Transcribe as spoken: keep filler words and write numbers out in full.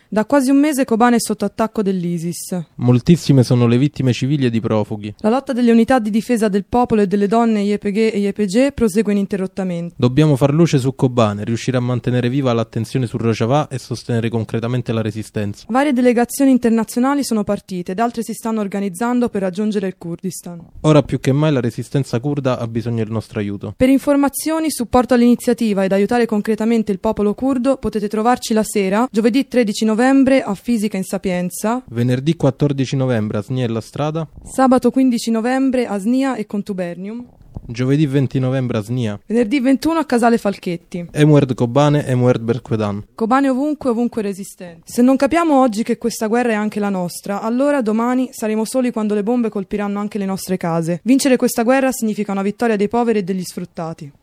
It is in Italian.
Da quasi un mese Kobane è sotto attacco dell'ISIS. Moltissime sono le vittime civili ed i profughi. La lotta delle unità di difesa del popolo e delle donne Y P G e Y P G prosegue ininterrottamente. Dobbiamo far luce su Kobane, riuscire a mantenere viva l'attenzione su Rojava e sostenere concretamente la resistenza. Varie delegazioni internazionali sono partite ed altre si stanno organizzando per raggiungere il Kurdistan. Ora più che mai la resistenza curda ha bisogno del nostro aiuto. Per informazioni, supporto all'iniziativa ed aiutare concretamente il popolo curdo potete trovarci la sera, giovedì tredici novembre a Fisica in Sapienza, Venerdì quattordici novembre a Snia e La Strada, sabato quindici novembre a Snia e Contubernium, giovedì venti novembre a Snia, venerdì ventuno a Casale Falchetti. Emuerd Kobane, Emuerd Berquedan. Kobane ovunque, ovunque resistente. Se non capiamo oggi che questa guerra è anche la nostra, allora domani saremo soli quando le bombe colpiranno anche le nostre case. Vincere questa guerra significa una vittoria dei poveri e degli sfruttati.